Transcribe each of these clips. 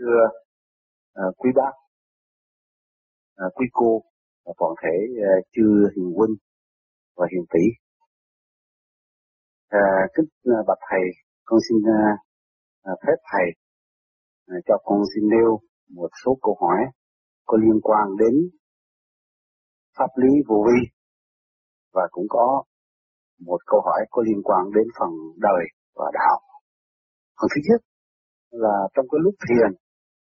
thưa quý bác, quý cô và toàn thể chư hiền huynh và hiền tỷ. Kính bạch thầy, con xin phép thầy cho con xin nêu một số câu hỏi có liên quan đến pháp lý vô vi, và cũng có một câu hỏi có liên quan đến phần đời và đạo. Phần thứ nhất là trong cái lúc thiền,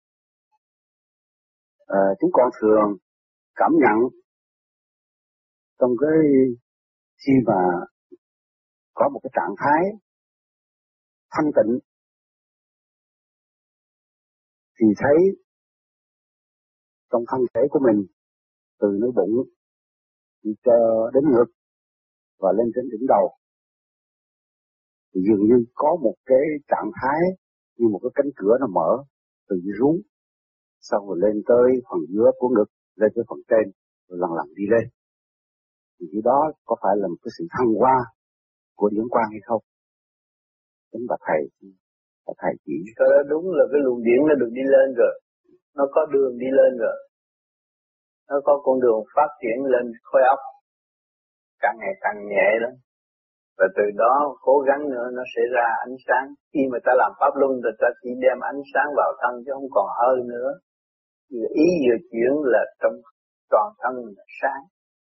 chúng con thường cảm nhận trong cái khi mà có một cái trạng thái thanh tịnh thì thấy trong thân thể của mình từ nơi bụng đi cho đến ngực và lên đến đỉnh đầu thì dường như có một cái trạng thái như một cái cánh cửa nó mở từ dưới xuống, xong rồi lên tới phần giữa của ngực, lên tới phần trên, rồi lần lần đi lên. Thì cái đó có phải là một cái sự thăng hoa của điển quang hay không? Chính bà thầy chỉ. Cái đó đúng là cái luồng điển nó được đi lên rồi, nó có đường đi lên rồi, nó có con đường phát triển lên khối óc càng ngày càng nhẹ đó, và từ đó cố gắng nữa nó sẽ ra ánh sáng. Khi mà ta làm pháp luân thì ta chỉ đem ánh sáng vào thân chứ không còn hơi nữa. Ý vừa chuyển là trong toàn thân là sáng.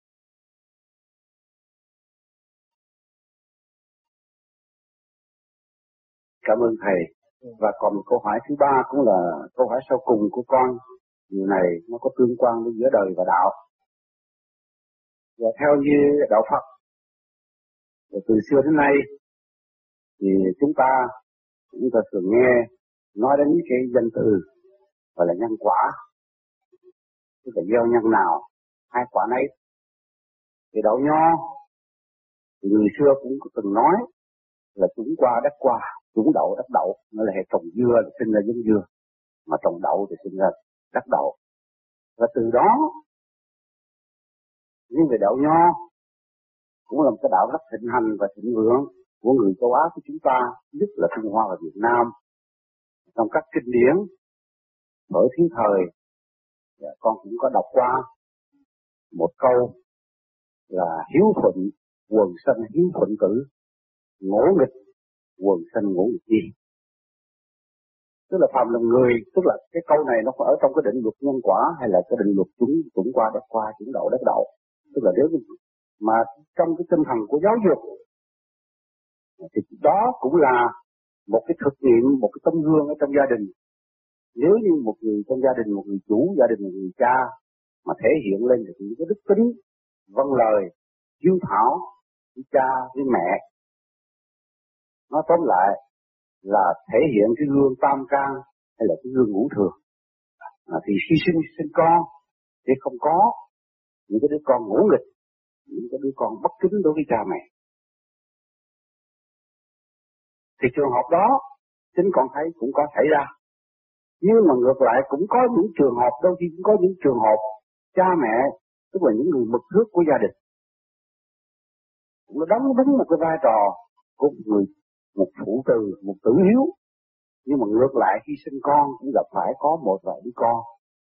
Cảm ơn thầy. Và còn một câu hỏi thứ ba cũng là câu hỏi sau cùng của con. Điều này nó có tương quan với giữa đời và đạo. Và theo như đạo Phật, từ xưa đến nay thì chúng ta thường nghe nói đến cái danh từ gọi là nhân quả, tức là gieo nhân nào hai quả nấy. Thì đạo Nho thì người xưa cũng từng nói là chúng qua đất qua, chúng đậu đất đậu, nó là hệ trồng dưa thì sinh ra giống dưa, mà trồng đậu thì sinh ra đất đậu. Và từ đó, riêng về đạo Nho cũng là một cái đạo rất thịnh hành và thịnh vượng của người châu Á của chúng ta, nhất là Trung Hoa và Việt Nam. Trong các kinh điển ở thiên thời, con cũng có đọc qua một câu là hiếu thuận quần sanh hiếu thuận tử, ngỗ nghịch quần sanh ngỗ nghịch gì. Tức là phàm là người, tức là cái câu này nó ở trong cái định luật nhân quả hay là cái định luật chúng qua đất qua, chúng đậu đất đậu. Tức là nếu mà trong cái tinh thần của giáo dục thì đó cũng là một cái thực nghiệm, một cái tấm gương ở trong gia đình. Nếu như một người trong gia đình, một người chủ gia đình, một người cha mà thể hiện lên được những cái đức tính vâng lời, hiếu thảo với cha với mẹ, nó tóm lại là thể hiện cái gương tam can hay là cái gương ngũ thường, thì khi sinh con thì không có những cái đứa con ngỗ nghịch, những cái đứa con bất kính đối với cha mẹ. Thì trường hợp đó chính con thấy cũng có xảy ra. Nhưng mà ngược lại cũng có những trường hợp, đôi khi cũng có những trường hợp cha mẹ, tức là những người mực nước của gia đình, cũng nó đóng đúng một cái vai trò của một phụ từ, một tử hiếu. Nhưng mà ngược lại khi sinh con cũng gặp phải có một vài đứa con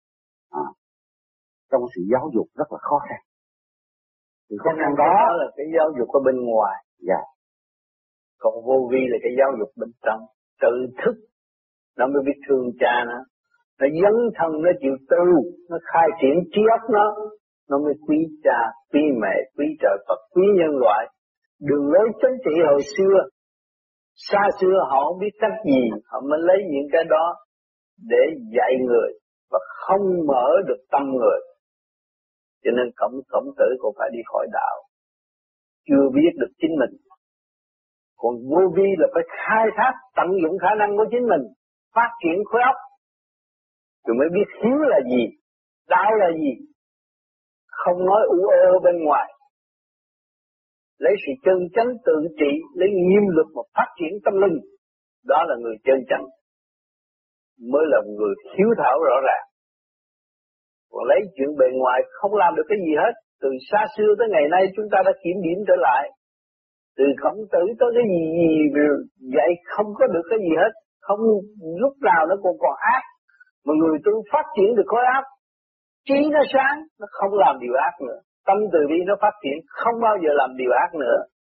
trong sự giáo dục rất là khó khăn. Thì khó khăn đó là cái giáo dục ở bên ngoài. Dạ. Còn vô vi là cái giáo dục bên trong, tự thức. Nó mới biết thương cha nó dấn thân, nó chịu tu, nó khai triển trí óc nó mới quý cha, quý mẹ, quý trời Phật, quý nhân loại. Đường lối chính trị hồi xưa, xa xưa họ không biết cách gì, họ mới lấy những cái đó để dạy người và không mở được tâm người. Cho nên khổng tử cũng phải đi khỏi đạo, chưa biết được chính mình. Còn vô vi là phải khai thác, tận dụng khả năng của chính mình, phát triển khối óc, rồi mới biết hiếu là gì, đạo là gì. Không nói u ơ bên ngoài, lấy sự chân chánh tự trị, lấy nghiêm luật mà phát triển tâm linh. Đó là người chân chánh, mới là người hiếu thảo rõ ràng. Còn lấy chuyện bề ngoài không làm được cái gì hết. Từ xa xưa tới ngày nay chúng ta đã kiểm điểm trở lại. Từ Khổng Tử tới cái gì vậy không có được cái gì hết. Không, lúc nào nó còn ác. Mà người tu phát triển được khối óc, trí nó sáng, nó không làm điều ác nữa. Tâm từ bi nó phát triển, không bao giờ làm điều ác nữa.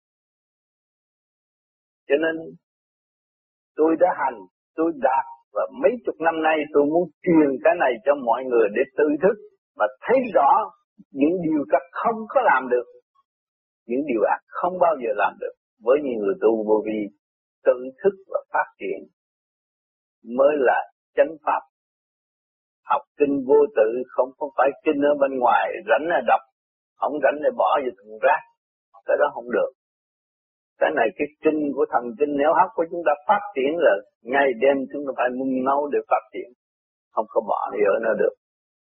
Cho nên tôi đã hành, tôi đạt, và mấy chục năm nay tôi muốn truyền cái này cho mọi người để tự thức và thấy rõ những điều các không có làm được, những điều ác không bao giờ làm được. Với những người tu vô vi tự thức và phát triển mới là chánh pháp. Học kinh vô tự, không phải kinh ở bên ngoài rảnh là đọc, không rảnh là bỏ vào thùng rác, cái đó không được. Cái này cái kinh của thần kinh nếu hấp của chúng ta phát triển là ngày đêm chúng ta phải nung nấu để phát triển, không có bỏ đi ở nào được.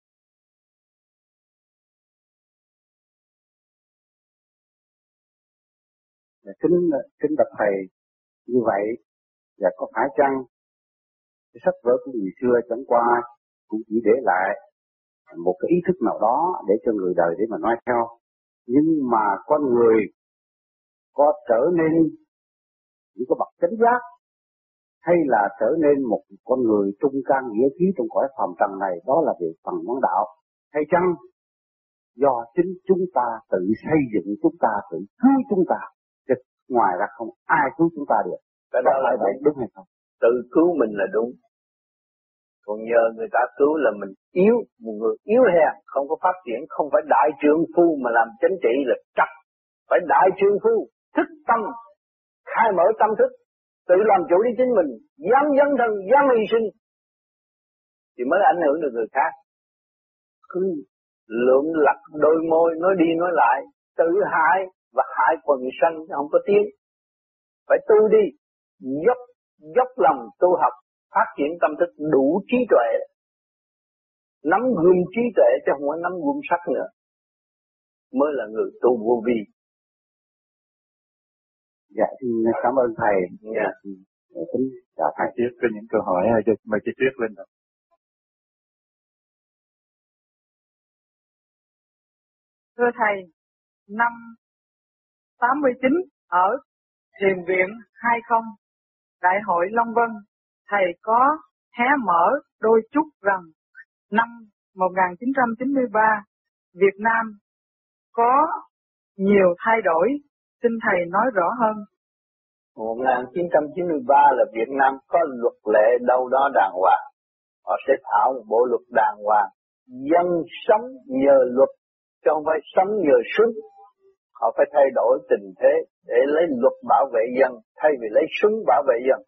Kính bạch thầy, như vậy và có phải chăng cái sách vở của người xưa chẳng qua cũng chỉ để lại một cái ý thức nào đó để cho người đời để mà nói theo, nhưng mà con người có trở nên những cái bậc chánh giác hay là trở nên một con người trung can nghĩa khí trong cõi phàm trần này, đó là về phần món đạo, hay chăng do chính chúng ta tự xây dựng, chúng ta tự cứu chúng ta, chứ ngoài ra không ai cứu chúng ta được. Cái đó là đúng hay không? Tự cứu mình là đúng, còn nhờ người ta cứu là mình yếu, một người yếu hèn không có phát triển, không phải đại trượng phu mà làm chánh trị là trật, phải đại trượng phu thức tâm, khai mở tâm thức, tự làm chủ đi chính mình, dám dấn thân, dám hy sinh thì mới ảnh hưởng được người khác. Cứ lượm lặt đôi môi nói đi nói lại, tự hại và hại quần sanh, không có tiếng. Phải tu đi, dốc lòng tu học, phát triển tâm thức đủ trí tuệ, nắm gươm trí tuệ chứ không phải nắm gươm sắt nữa, mới là người tu vô vi. Dạ, xin cảm ơn thầy. Dạ. Kính chào thầy. Tiếp có những câu hỏi mời chị Tuyết lên. Thưa thầy, năm 89 ở Thiền viện 20 Đại hội Long Vân, thầy có hé mở đôi chút rằng năm 1993 Việt Nam có nhiều thay đổi, xin thầy nói rõ hơn. 1993 là Việt Nam có luật lệ đâu đó đàng hoàng, họ sẽ thảo một bộ luật đàng hoàng, dân sống nhờ luật chứ không phải sống nhờ súng. Họ phải thay đổi tình thế để lấy luật bảo vệ dân thay vì lấy súng bảo vệ dân.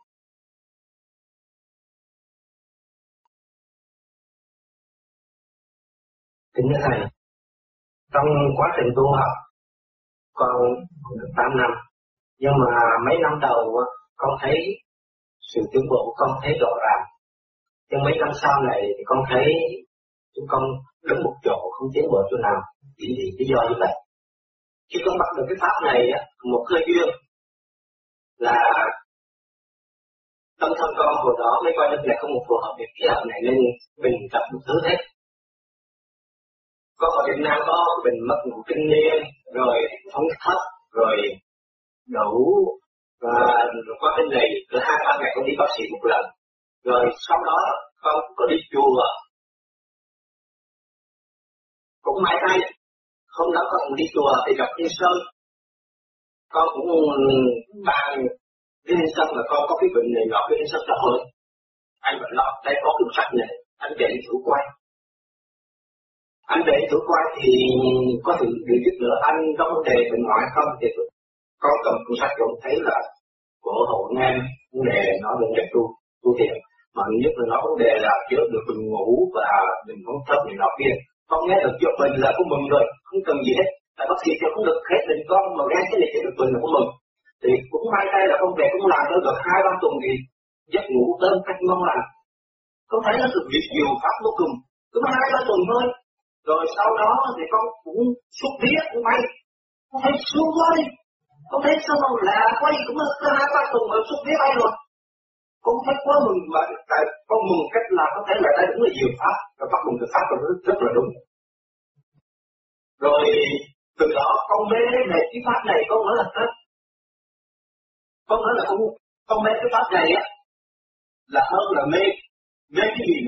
Kính thưa thầy, trong quá trình tu học con được 8 năm, nhưng mà mấy năm đầu con thấy sự tiến bộ, con thấy rõ ràng. Nhưng mấy năm sau này thì con thấy chúng con đứng một chỗ không tiến bộ chỗ nào, vì lý do như vậy. Khi con bắt được cái pháp này, một cơ duyên là tâm thân con hồi đó mới coi đất này không một phù hợp với khí hậu này nên mình tập một thứ hết. Con ở Việt Nam có bệnh mất ngủ kinh niên, rồi phóng thấp, rồi đủ, và qua bên này cứ 2-3 ngày con đi bác sĩ một lần. Rồi sau đó con có đi chùa, cũng mãi tay. Hôm đó con đi chùa thì gặp Linh Sơn, con cũng bàn Linh Sơn là con có cái bệnh này nọ, Linh Sơn trời ơi, anh bệnh nọ, đây có cuốn sách này, anh để thử quay. Anh để thử quay thì có sự điều giúp đỡ anh trong vấn đề bệnh ngoại không, thì con cầm cuốn sách cũng thấy là của hộ em vấn đề nó vấn đề tu thiện, mà nhất là nó vấn đề là chữa được bệnh ngủ và bệnh phóng thấp này nọ kia. Con nghe được chữa bệnh là cũng mừng rồi, không cần gì hết. Tại bác sĩ cho cũng được hết bệnh con, mà nghe cái này chữa được bệnh là cũng mừng. Thì cũng may tay là con về cũng làm được 2-3 tuần thì giấc ngủ đơn cách ngon lành. Con thấy nó thực việc nhiều pháp vô cùng, cứ 2-3 tuần thôi. Rồi sau đó thì con cũng xúc viết cũng may, con thấy sướng quá đi. Con thấy sao mà lạ quá đi, cũng 2-3 tuần mà xúc viết bay rồi. Con thấy quá mừng, mà tại con mừng cách là có thể là đây đúng là nhiều pháp, và bắt buộc được pháp là rất là đúng. Rồi từ đó con mê về cái pháp này, con nói là hết. Con nói là con mê cái pháp này á là hơn là mê cái gì nữa.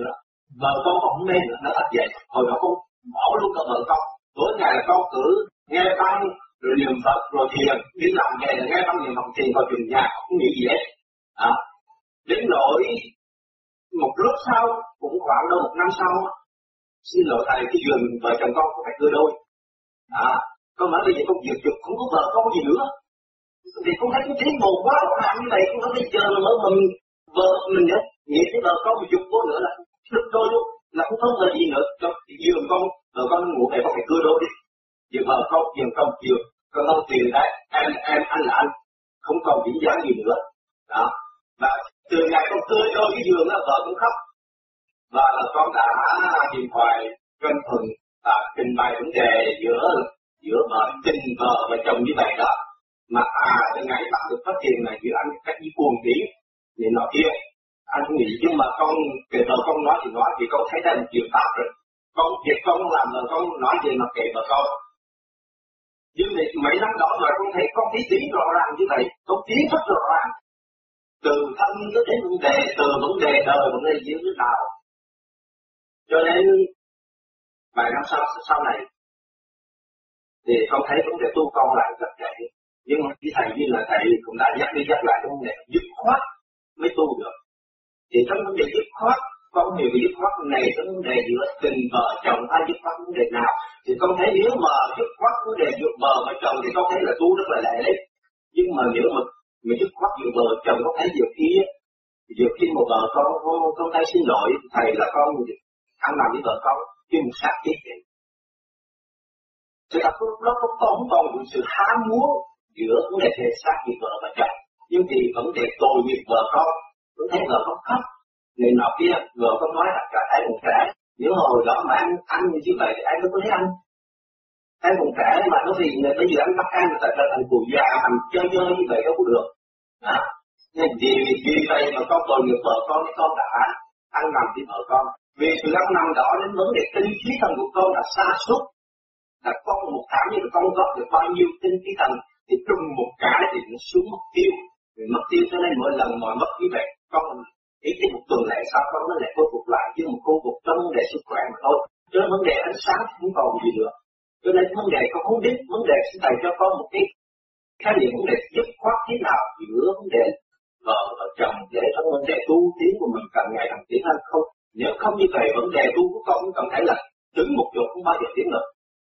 vợ con không mê nữa, nó thật vậy. Hồi đó con bỏ luôn cả vợ con, tối ngày là con cứ nghe băng rồi niệm Phật rồi thiền, đi làm về là nghe băng niệm Phật thiền vào trường nhà không nghĩ gì hết. Đến nỗi một lúc sau, cũng khoảng đâu một năm sau, xin lỗi thầy, cái giường vợ chồng con phải cưa đôi. Con nói bây giờ con giật giật không có vợ con gì nữa, thì con thấy cái tiếng một quá rõ ràng như vậy, con nói bây giờ là mở mình vợ mình nữa, nghĩ cái vợ con một chục vô nữa là đứt đôi luôn, là không có vợ gì nữa. Cho giường con, vợ con ngủ về con phải cưa đôi đi, giường vợ con, giường con, giường con không tiền đấy, em anh là anh, không còn điểm dáng gì nữa. Đó, và từ ngày con cưa đôi cái giường đó, vợ cũng khóc, và là con đã điện thoại kênh thuần trình bày vấn đề giữa tình vợ và chồng như vậy đó, mà từ ngày bạn được phát hiện là giữa anh cách như cuồng tiếng thì nọ kia, anh không nghĩ. Nhưng mà con kể vợ con nói thì con thấy đây là chuyện pháp rồi, con việc con làm vợ con nói gì mà kệ vợ con. Nhưng mà mấy năm đó mà con thấy con tí rõ ràng như vậy, con tiến rất rõ ràng, từ thân tới đến vấn đề, từ vấn đề đời vấn đề diễn thế nào. Cho nên vài năm sau này thì con thấy vấn đề tu con lại rất dễ. Nhưng mà cái thầy như là thầy cũng đã nhắc đi nhắc lại cái vấn đề dứt khoát mới tu được. Thì trong vấn đề dứt khoát, con hiểu về dứt khoát này, trong vấn đề giữa tình vợ chồng hay dứt khoát vấn đề nào, thì con thấy nếu mà dứt khoát vấn đề giữa vợ và chồng thì con thấy là tu rất là lẹ đấy. Nhưng mà nếu mà dứt khoát giữa vợ chồng, con thấy nhiều khi một vợ con thấy xin lỗi thầy là con ăn làm với vợ con chứ một sát chết vậy. Thì nó không còn sự ham muốn giữa vấn đề thể xác với vợ và chồng, nhưng vì vấn đề tội nghiệp vợ con, tôi thấy vợ con khóc, người nọ kia vợ con nói là cả ai còn trẻ, nếu hồi đó mà anh như vậy thì ai có thấy anh còn trẻ mà nó vì bây giờ anh bắt anh là trở thành cụ già thành chơi như vậy đâu có được. Nên vì vậy mà con tội nghiệp vợ con đã ăn nằm với vợ con, vì sự ăn nằm đó đến vấn đề tinh khí thần của con là sa sút. Là con một tháng như con góp được bao nhiêu tinh khí thần thì trùng một cái thì nó xuống mất tiêu, vì mất tiêu cho nên mỗi lần mất như vậy con ý cái một tuần lễ sau con nó lại khôi phục lại, chứ một khôi phục trong vấn đề sức khỏe mà thôi, chứ vấn đề ánh sáng không còn gì nữa. Cho nên vấn đề con không biết, vấn đề sẽ thầy cho con một cái khái niệm vấn đề dứt khoát thế nào giữa vấn đề vợ và chồng, để trong vấn đề tu tiến của mình càng ngày càng tiến hơn không. Nếu không như vậy vấn đề tu của con cũng cần thấy là đứng một chỗ không bao giờ tiến được.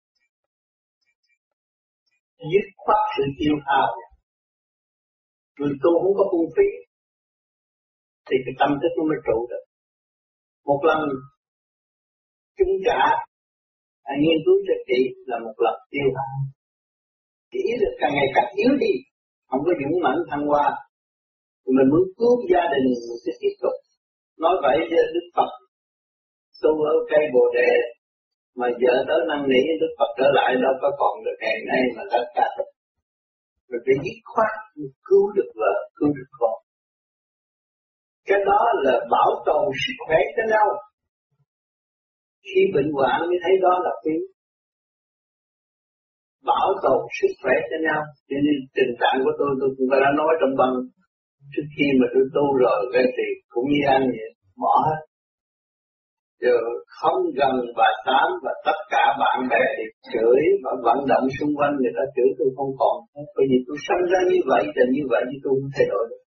Dứt khoát sự tiêu hao, người tu không có phung phí thì cái tâm thức nó mới trụ được. Một lần chúng trả nghiên cứu cho kỹ là một lần tiêu hao, cái ý lực càng ngày càng yếu đi, không có dũng mãnh thăng hoa, thì mình muốn cứu gia đình mình sẽ tiếp tục. Nói vậy với Đức Phật tu ở cây Bồ Đề mà vợ tới năn nỉ Đức Phật trở lại đâu có còn được ngày nay mà tất cả mình phải dứt khoát cứu được vợ, cứu được con. Cái đó là bảo tồn sức khỏe cho nhau. Khi bệnh hoạn mới thấy đó là quý. Bảo tồn sức khỏe cho nhau. Cho nên tình trạng của tôi cũng đã nói trong băng. Trước khi mà tôi tu rồi thì cũng như anh vậy, bỏ hết. Giờ không gần bà Tám và tất cả bạn bè thì chửi và vận động xung quanh người ta chửi tôi không còn. Bởi vì tôi sinh ra như vậy chứ tôi không thay đổi được.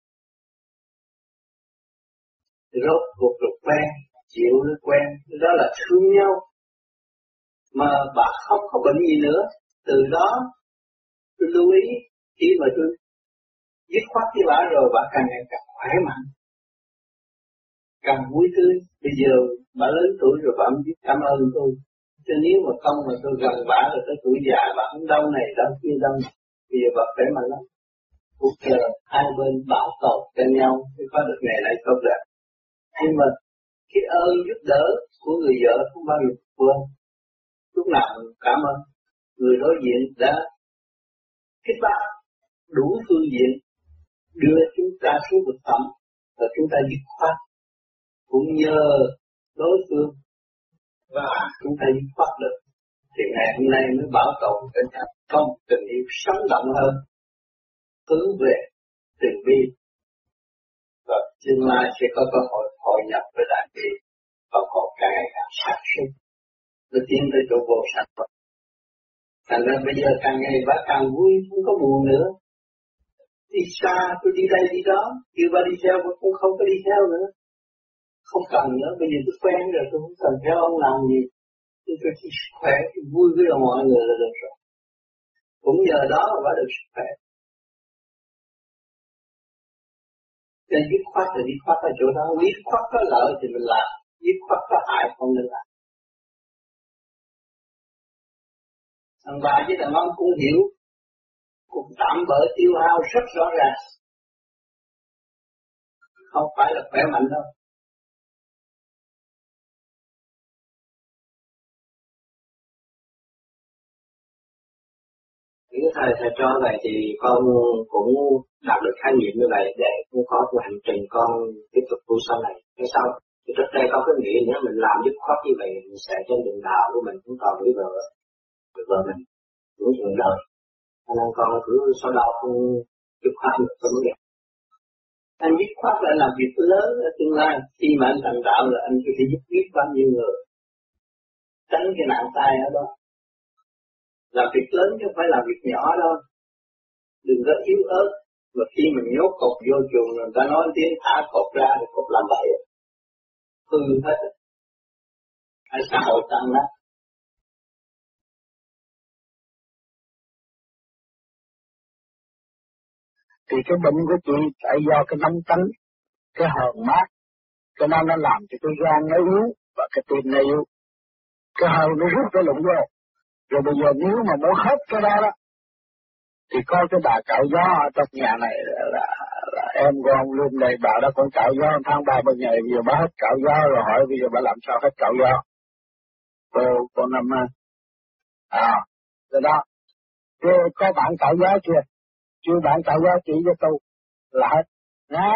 Rốt cuộc được quen, chịu được quen, đó là thương nhau. Mà bà không có bệnh gì nữa. Từ đó tôi lưu ý khi mà tôi dứt khoát với bà rồi bà càng ngày càng khỏe mạnh, càng vui tươi. Bây giờ bà lớn tuổi rồi bà mới biết cảm ơn tôi. Chứ nếu mà không mà tôi gần bà rồi tới tuổi già bà không đau này đau kia đau. Bây giờ bà khỏe mạnh lắm. Cuộc chờ hai bên bảo tồn cho nhau mới có được ngày này tốt đẹp. Nhưng mà cái ơn giúp đỡ của người vợ không bao giờ quên. Lúc nào cảm ơn người đối diện đã kết bác đủ phương diện đưa chúng ta xuống vực thẳm và chúng ta dứt khoát. Cũng nhờ đối phương và chúng ta dứt khoát được thì ngày hôm nay mới bảo tồn cái không tình yêu sống động hơn, hướng về từ bi và tương lai sẽ có cơ hội hội nhập với đại bi và còn nó tiến tới chỗ vô sạch. Thành ra bây giờ càng ngày bà càng vui, không có buồn nữa. Đi xa, tôi đi đây đi đó, kêu bà đi theo, tôi cũng không có đi theo nữa. Không cần nữa, bây giờ tôi quen rồi, tôi không cần theo ông làm gì. Tôi chỉ khỏe, tôi vui với mọi người là được rồi. Cũng nhờ đó mà bà được sức khỏe. Nên dứt khoát là dứt khoát ở chỗ đó, dứt khoát có lợi thì mình làm, dứt khoát có hại không nên làm. Thằng bà với thằng ông cũng hiểu, cũng tạm bỡ tiêu hao rất rõ ràng. Không phải là khỏe mạnh đâu. Những thầy cho vậy thì con cũng đạt được khái niệm như vậy để cũng có cái hành trình con tiếp tục tu sau này. Cái sau thì trước đây con cứ nghĩ nếu mình làm dứt khoát như vậy mình sẽ trên đường đạo của mình cũng còn với vợ mình cũng chuyện đời. Cho nên con cứ sau đó không dứt khoát được cái vấn đề. Anh dứt khoát là làm việc lớn ở tương lai. Khi mà anh thành đạo là anh có thể giúp biết bao nhiêu người. Tránh cái nạn tai ở đó. Làm việc lớn chứ không phải làm việc nhỏ đâu. Đừng có yếu ớt. Mà khi mình nhốt cột vô chuồng người ta nói tiếng thả cột ra thì cột làm vậy. Hư hết. Ở xã hội tăng đó. Thì cái bệnh của chị tại do cái nóng tánh, cái hờn mát, cho nên nó làm cho cái gan nó yếu và cái tim nó yếu. Cái hơi nó rút cái lụng vô. Rồi bây giờ nếu mà muốn hết cái đó đó, thì có cái bà cạo gió ở trong nhà này là em con luôn đây, bà đó còn cạo gió tháng 3 bên ngày, bây giờ bà hết cạo gió rồi hỏi bây giờ bà làm sao hết cạo gió. Cô Năm rồi đó. Có bạn cạo gió chưa? Chưa bạn cạo gió chỉ cho tôi là hết. Nha.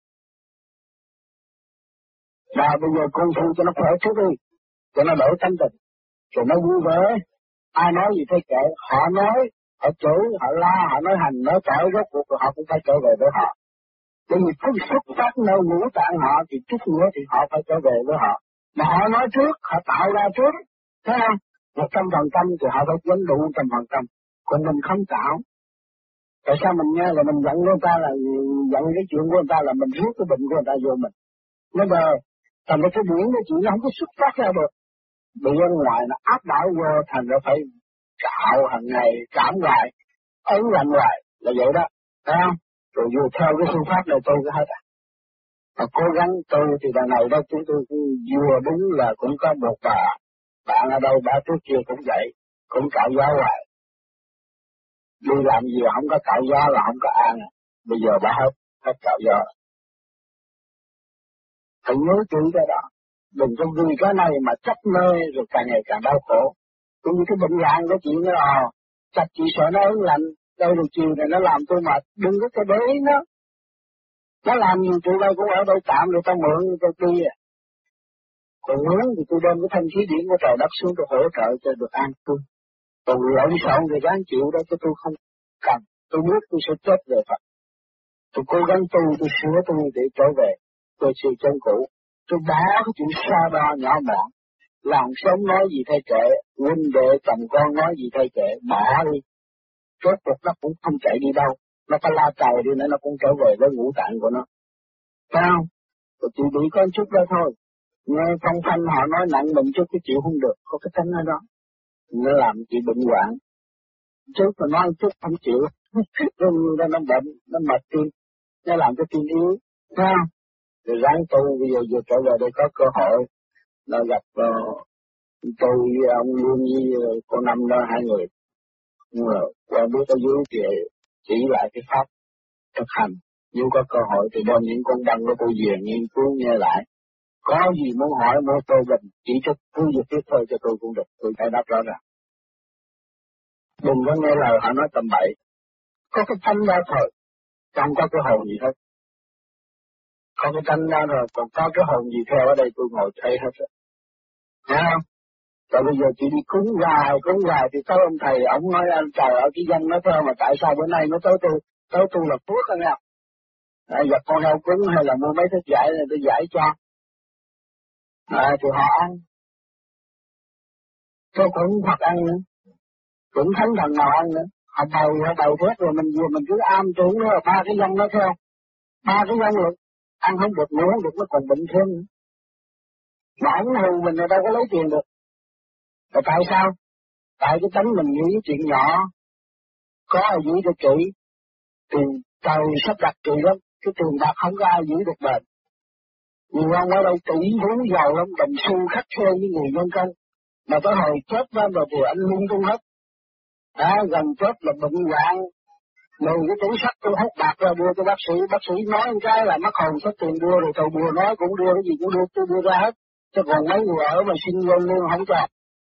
Và bây giờ con thu cho nó khỏe trước đi, cho nó đỡ tánh tình, rồi nó vui vẻ. Ai nói gì thấy kệ, họ nói, họ chửi, họ la, họ nói hành, nói cãi, rốt cuộc rồi họ cũng phải trở về với họ. Bởi vì phút xuất phát nơi ngũ tạng họ thì chút nữa thì họ phải trở về với họ. Mà họ nói trước, họ tạo ra trước, thấy không? 100% thì họ phải vấn đủ 100%. Còn mình không tạo. Tại sao mình nghe là mình giận người ta, là giận cái chuyện của người ta là mình rút cái bệnh của người ta vô mình. Nó bờ, thành ra cái điển cái chuyện nó không có xuất phát ra được. Bị bên ngoài nó áp đảo vô, thành ra phải cạo hàng ngày, cảm hoài, ấn lạnh hoài, là vậy đó, thấy không? Rồi vừa theo cái phương pháp này tôi hết à. Mà cố gắng tôi thì đằng này đó chúng tôi vừa đúng là cũng có một bạn ở đâu bà trước kia cũng vậy, cũng cạo gió hoài. Đi làm gì không có cạo gió là không có an, bây giờ bà hết cạo gió. Phải nhớ kỹ cái đó. Đừng có vì cái này mà chấp mê rồi càng ngày càng đau khổ. Cũng như cái bệnh hoạn của chị nó chắc chị sợ nó ớn lạnh, đây rồi chiều này nó làm tôi mệt, đừng có cái để ý nó. Nó làm gì tụi đây cũng ở đây tạm rồi tao mượn tao đi à. Còn muốn thì tôi đem cái thanh khí điển của trời đất xuống tôi hỗ trợ cho được an cư. Còn lộn xộn thì ráng chịu đó chứ tôi không cần. Tôi biết tôi sẽ chết về Phật. Tôi cố gắng tôi sửa tôi để trở về. Tôi sự chân cũ. Tôi bỏ cái chuyện xa đo nhỏ mọn. Làng sống nói gì thay kệ, huynh đệ chồng con nói gì thay kệ, bỏ đi. Rốt cuộc nó cũng không chạy đi đâu. Nó có la cày đi nữa nó cũng trở về với ngũ tạng của nó. Phải không? Tôi chỉ bị có chút đó thôi. Nghe phong thanh họ nói nặng mình chút cái chịu không được. Có cái tánh ở đó. Nó làm chị bệnh hoạn. Chút mà nói chút không chịu. Nó bệnh, nó mệt tim. Nó làm cái tim yếu. Phải không? Rồi ráng tu bây giờ vừa trở về đây có cơ hội. Nó gặp tôi với ông Lương với cô Năm đó, hai người. Nhưng mà qua biết ở dưới thì chỉ lại cái pháp thực hành. Nếu có cơ hội thì đem những con băng của tôi về nghiên cứu nghe lại. Có gì muốn hỏi mua tôi bình chỉ cho cứ việc tiếp thôi cho tôi cũng được. Tôi phải đáp rõ ràng. Đừng có nghe lời họ nói tầm bậy. Có cái thanh ra thôi. Không có cái hồn gì hết. Có cái thanh ra rồi. Còn có cái hồn gì theo ở đây tôi ngồi thấy hết rồi. Thấy không? Rồi bây giờ chị đi cúng hoài thì tới ông thầy, ông nói anh trời ở cái dân nó thôi mà tại sao bữa nay nó tới tôi là phước anh ạ. Giật con heo cúng hay là mua mấy thức giải này tôi giải cho. Thì họ ăn. Tôi cũng Phật ăn nữa, cũng thánh thần nào ăn nữa. Họ bầu thét rồi mình vừa mình cứ am tưởng nó là 3 cái dông đó theo. 3 cái dông lực, ăn không được, ngủ không được, nó còn bệnh thêm nữa. Mà ổng hù mình là đâu có lấy tiền được. Rồi tại sao? Tại cái tánh mình nghĩ chuyện nhỏ, có ai giữ cho kỹ, tiền trời sắp đặt kỳ lắm, cái tiền bạc không có ai giữ được bền. Nhiều ông ở đây tỷ phú giàu lắm, đồng xu khắc khe với người nhân công, mà tới hồi chết ra rồi thì anh lung tung hết. Gần chết là bệnh hoạn, mười cái tủ sắt tôi hút bạc ra đưa cho bác sĩ nói một cái là mất hồn số tiền đưa, rồi tôi bùa nói cũng đưa, cái gì cũng đưa, tôi đưa ra hết, chứ còn mấy người ở mà xin lên luôn không cho.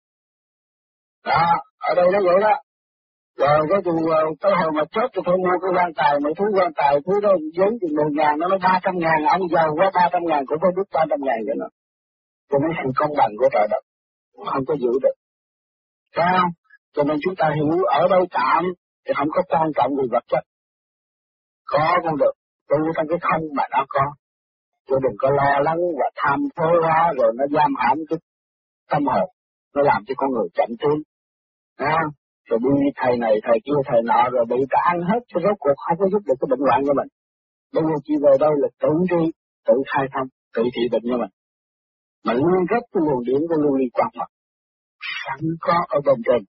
Đó, ở đây nó vậy đó. Rồi cái hồi mà chết tôi phải mua cái quan tài, mấy thứ quan tài, thứ đó giấy thì 10.000, nó nói 300.000, ông giàu quá 300.000 cũng phải biết 300.000 cho nó. Cho nên sự công bằng của trời đất không có giữ được. Sao? Cho nên chúng ta hiểu ở đây tạm thì không có quan trọng về vật chất. Có cũng được, tu trong cái không mà nó có. Chứ đừng có lo lắng và tham thố hóa rồi nó giam hãm cái tâm hồn, nó làm cho con người chậm tiến. Rồi đi thầy này thầy kia thầy nọ rồi bị cả ăn hết, cho rốt cuộc không có giúp được cái bệnh hoạn của mình. Bây giờ chỉ về đây là tự tri, tự khai thông, tự trị bệnh cho mình. Mà liên kết cái nguồn điển của lưu ly quan Phật sẵn có ở bên trên,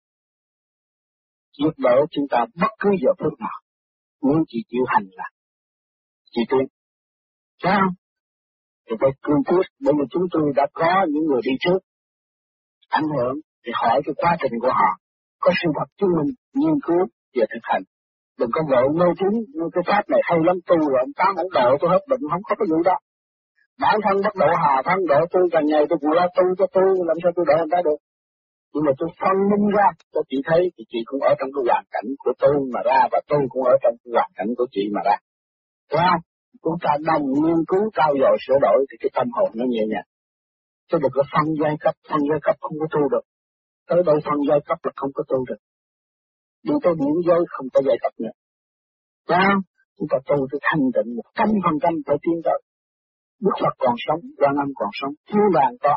giúp đỡ chúng ta bất cứ giờ phút nào, nếu chỉ chịu hành là chỉ tiến. Sao? Thì phải cương quyết, bởi vì chúng tôi đã có những người đi trước ảnh hưởng thì hỏi cái quá trình của họ, có sự thật chứng minh, nghiên cứu về thực hành. Đừng có vội mê tín, cái pháp này hay lắm, tu rồi ông Tám ông độ tôi hết bệnh, không có cái vụ đó. Bản thân bất độ hà thân độ tôi, càng ngày tôi cũng lo tu cho tôi, làm sao tôi độ người ta được. Nhưng mà tôi phân minh ra cho chị thấy thì chị cũng ở trong cái hoàn cảnh của tôi mà ra, và tôi cũng ở trong cái hoàn cảnh của chị mà ra. Đúng không? Chúng ta đồng nghiên cứu trao dồi sửa đổi thì cái tâm hồn nó nhẹ nhàng. Chứ đừng có phân giai cấp không có tu được. Tới đây phân giai cấp là không có tu được. Đi tới điểm giới không có giai cấp nữa. Đúng không? Chúng ta tu tới thanh tịnh 100% phải tiến tới. Đức Phật còn sống, Quan Âm còn sống, thiên đàng có.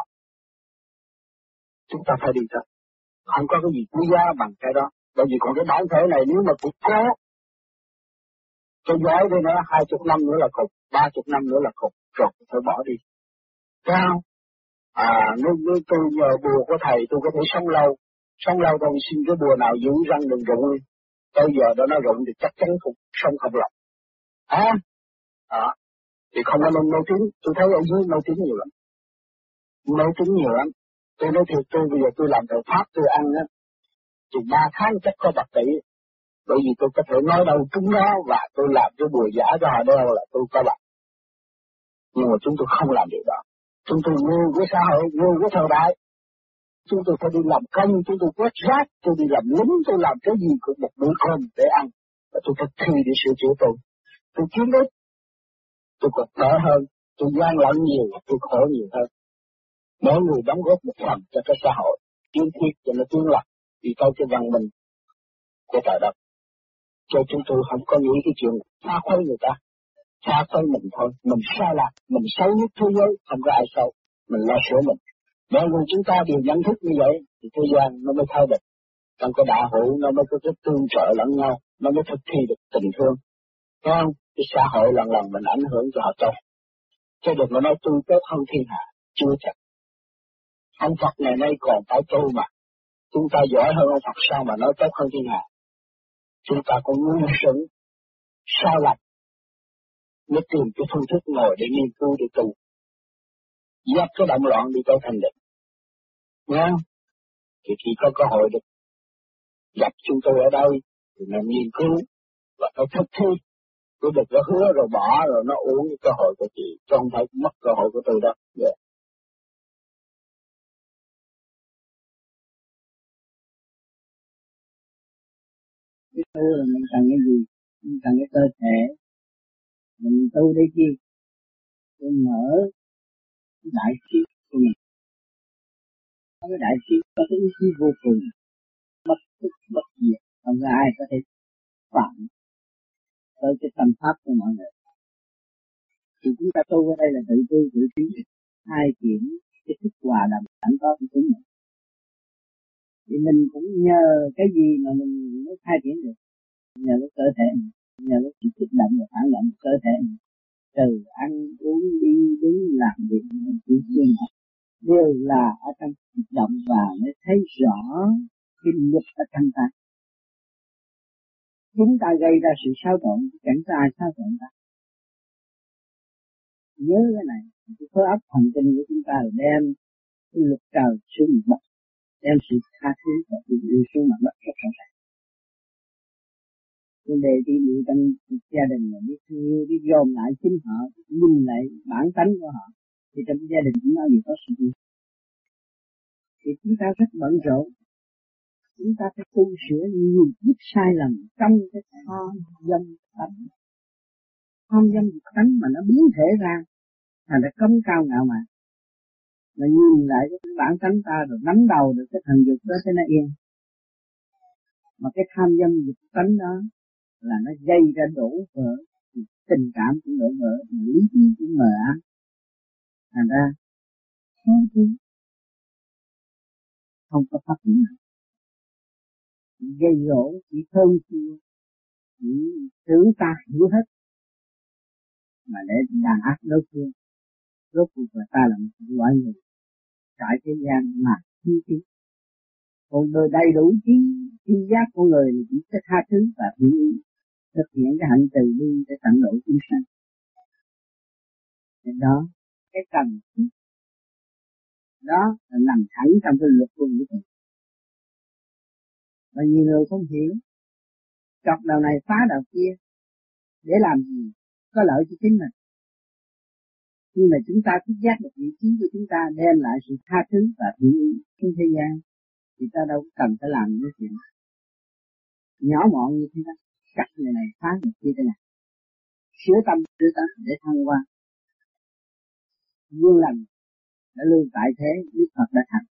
Chúng ta phải đi tới. Không có cái gì quý giá bằng cái đó. Bởi vì còn cái bản thể này nếu mà cũng có cái giỏi đây nữa, 20 năm nữa là cục, 30 năm nữa là cục, rồi phải bỏ đi. Sao? Nếu tôi nhờ bùa của thầy tôi có thể sống lâu tôi xin cái bùa nào giữ răng đừng rụng đi. Tới giờ đó nó rụng thì chắc chắn cũng sống không lọc. Thì không có nên mê tín, tôi thấy ở dưới mê tín nhiều lắm. Mê tín nhiều lắm. Tôi nói thiệt, tôi bây giờ tôi làm thầy Pháp tôi ăn á, thì 3 tháng chắc có bạc tỷ. Bởi vì tôi có thể nói đâu chúng nó và tôi làm cái bùa giả cho họ đeo là tôi có bạc. Nhưng mà chúng tôi không làm điều đó. Chúng tôi ngu với xã hội, ngu với thời đại. Chúng tôi phải đi làm công, chúng tôi quét rác, tôi đi làm lính, tôi làm cái gì cũng một bữa cơm để ăn. Và tôi phải thi để sửa chữa tôi. Tôi kiếm ít, tôi còn đỡ hơn, tôi gian lận nhiều, tôi khổ nhiều hơn. Mỗi người đóng góp một phần cho cái xã hội, kiến thiết cho nó tiến lập, đi tới cái văn minh của trời đất. Cho chúng tôi không có nghĩ cái chuyện phá khuấy người ta, phá khuấy mình thôi, mình sai lạc, mình xấu nhất thế giới, không có ai xấu, mình lo sửa mình. Mỗi người chúng ta đều nhận thức như vậy, thì thế gian nó mới thay đổi. Trong cái đạo hữu nó mới có cái tương trợ lẫn nhau, nó mới thực thi được tình thương. Thấy không? Cái xã hội lần mình ảnh hưởng cho họ tốt. Chứ đừng có nói tôi tốt hơn thiên hạ, chưa chắc. Ông Phật ngày nay còn phải tu mà. Chúng ta giỏi hơn ông Phật sao mà nói tốt hơn thiên hạ. Chúng ta cũng ngu xuẩn, sai lầm, mới tìm cái phương thức ngồi để nghiên cứu để tu. Dắt cái động loạn đi tới thành định. Nghe không? Thì khi có cơ hội được gặp chúng tôi ở đây, thì nên nghiên cứu và phải thực thi. Tôi đừng có hứa rồi bỏ rồi nó uống cái cơ hội của chị, chứ không phải mất cơ hội của tôi đâu. Yeah. Cái tu là mình cần cái gì? Mình cần cái cơ thể. Mình tu để chi? Để mở cái đại trí của mình. Cái đại trí có cái ý chí vô cùng, bất tức bất diệt, không có ai có thể phạm tới cái tâm pháp của mọi người. Thì chúng ta tu ở đây là tự tu tự tiến, hai chuyển cái thức hòa đồng sẵn có của chúng mình. thì mình cũng nhờ cái gì mà mình mới khai triển được? Nhờ cái cơ thể mình, nhờ cái sự kích động và phản động cơ thể mình. Từ ăn uống đi đứng làm việc mình chỉ xuyên học đều là ở trong kích động và mới thấy rõ cái luật ở trong ta. Chúng ta gây ra sự xáo trộn, chẳng có ai xáo trộn ta. Nhớ cái này, cái khối óc thần kinh của chúng ta là đem cái luật trời xuống mặt đất, đem sự tha thứ và tình yêu xuống mặt đất rất rõ ràng. Vấn đề đi bị trong gia đình là biết thương yêu, biết dồn lại chính họ, nhìn lại bản tánh của họ, thì trong gia đình chúng ta gì có sự yêu. Thì chúng ta rất bận rộn, chúng ta phải tu sửa nhiều ít sai lầm trong cái tham dâm tánh. Tham dâm tánh mà nó biến thể ra, thành ra cống cao ngạo mạn. Mà nhìn lại cái bản tánh ta rồi nắm đầu được cái thần dục đó cho nó yên. Mà cái tham dâm dục tánh đó là nó gây ra đổ vỡ, tình cảm cũng đổ vỡ, lý trí cũng mờ ám. Thành ra không có pháp lý nào. Gây gỗ chỉ thơm chua, chỉ tưởng ta hiểu hết, mà để đàn áp đối phương. Rốt cuộc là ta là một loại người trải thế gian mà chi tiết. Còn người đầy đủ trí giác của người thì chỉ sẽ tha thứ và hiểu ý, thực hiện cái hạnh từ bi để tận độ chúng sanh. Thì đó, cái cần thiết đó là nằm thẳng trong cái luật của vũ trụ. Và nhiều người không hiểu, chọc đầu này phá đầu kia, để làm gì? Có lợi cho chính mình. Nhưng mà chúng ta thức giác được vị trí của chúng ta đem lại sự tha thứ và hiểu ý trong thế gian, thì ta đâu cần phải làm những chuyện nhỏ mọn như thế đó. Cắt người này phá người kia thế này, sửa tâm để thăng hoa. Duyên lành đã lưu tại thế, Đức Phật đã thành,